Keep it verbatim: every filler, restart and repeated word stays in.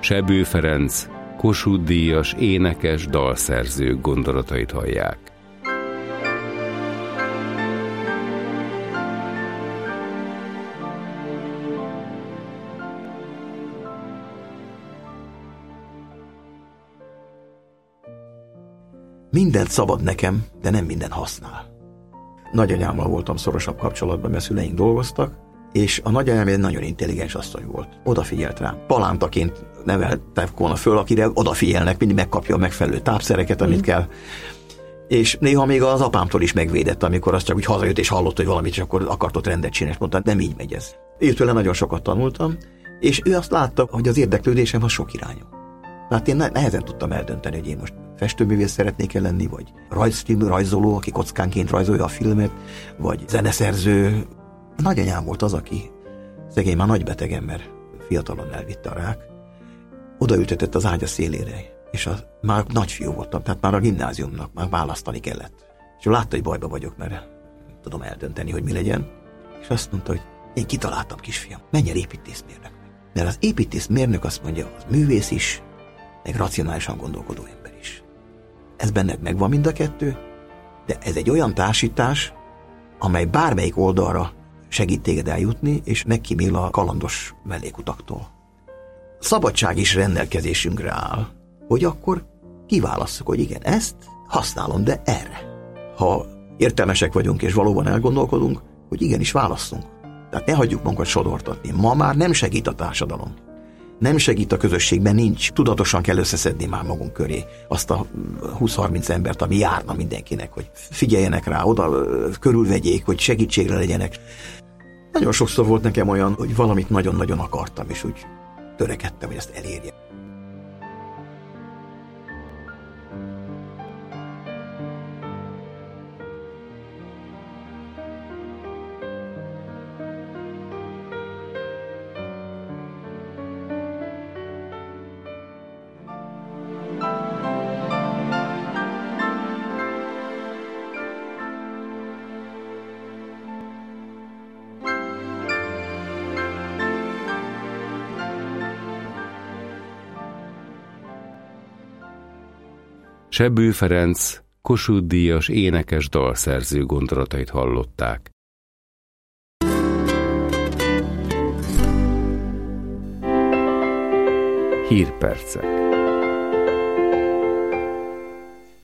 Sebő Ferenc, Kossuth-díjas énekes, dalszerző gondolatait hallják. Mindent szabad nekem, de nem minden használ. Nagyanyámmal voltam szorosabb kapcsolatban, mert szüleink dolgoztak, és a nagyanyám egy nagyon intelligens asszony volt. Odafigyelt rám. Palántaként neveltek volna föl, akire odafigyelnek, mindig megkapja a megfelelő tápszereket, amit mm. kell. És néha még az apámtól is megvédett, amikor az csak úgy hazajött és hallott, hogy valamit, és akkor akart ott rendet csinálni, és mondta, nem így megy ez. Őtőle nagyon sokat tanultam, és ő azt látta, hogy az érdeklődésem az sok irányú. Tehát én nehezen tudtam eldönteni, hogy én most festőművész szeretnék-e lenni, vagy rajzfilm rajzoló, aki kockánként rajzolja a filmet, vagy zeneszerző. A nagyanyám volt az, aki szegény már nagy betegem, mert fiatalon elvitte a rák, odaültetett az ágya szélére, és az, már nagyfiú voltam, tehát már a gimnáziumnak már választani kellett. És ő látta, hogy bajba vagyok, mert nem tudom eldönteni, hogy mi legyen, és azt mondta, hogy én kitaláltam, kisfiam, menj el építészmérnök. Mert az építészmérnök azt mondja, az művész is, meg racionálisan gondolkodó ember is. Ez benned megvan mind a kettő, de ez egy olyan társítás, amely bármelyik oldalra segít téged eljutni, és megkímél a kalandos mellékutaktól. Szabadság is rendelkezésünkre áll, hogy akkor kiválasszuk, hogy igen, ezt használom, de erre. Ha értelmesek vagyunk, és valóban elgondolkodunk, hogy igenis válasszunk. Tehát ne hagyjuk magunkat sodortatni. Ma már nem segít a társadalom. Nem segít a közösségben, nincs. Tudatosan kell összeszedni már magunk köré azt a húsz-harminc embert, ami járna mindenkinek, hogy figyeljenek rá, oda körülvegyék, hogy segítségre legyenek. Nagyon sokszor volt nekem olyan, hogy valamit nagyon-nagyon akartam, és úgy törekedtem, hogy ezt elérjem. Sebő Ferenc, Kossuth-díjas énekes, dalszerző gondolatait hallották. Hírpercek.